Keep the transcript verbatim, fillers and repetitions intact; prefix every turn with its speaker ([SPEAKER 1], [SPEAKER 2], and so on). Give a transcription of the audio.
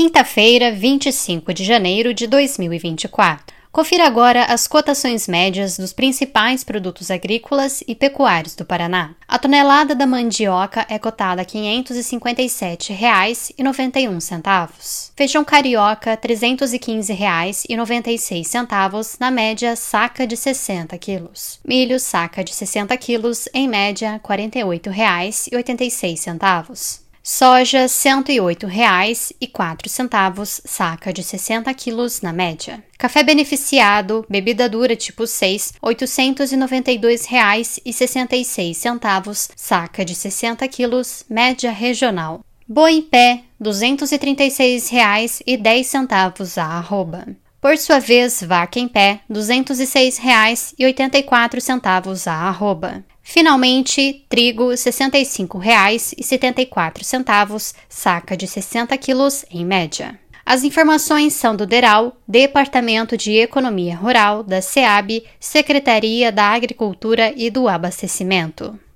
[SPEAKER 1] quinta-feira, vinte e cinco de janeiro de dois mil e vinte e quatro. Confira agora as cotações médias dos principais produtos agrícolas e pecuários do Paraná. A tonelada da mandioca é cotada a quinhentos e cinquenta e sete reais e noventa e um centavos. Feijão carioca, trezentos e quinze reais e noventa e seis centavos, na média saca de sessenta quilos. Milho saca de sessenta quilos, em média quarenta e oito reais e oitenta e seis centavos. Soja, cento e oito reais e quatro centavos, saca de sessenta quilos na média. Café beneficiado, bebida dura tipo seis, oitocentos e noventa e dois reais e sessenta e seis centavos, saca de sessenta quilos, média regional. Boi em pé, duzentos e trinta e seis reais e dez centavos a arroba. Por sua vez, vaca em pé, duzentos e seis reais e oitenta e quatro centavos a arroba. Finalmente, trigo, sessenta e cinco reais e setenta e quatro centavos, saca de sessenta quilos em média. As informações são do DERAL, Departamento de Economia Rural, da SEAB, Secretaria da Agricultura e do Abastecimento.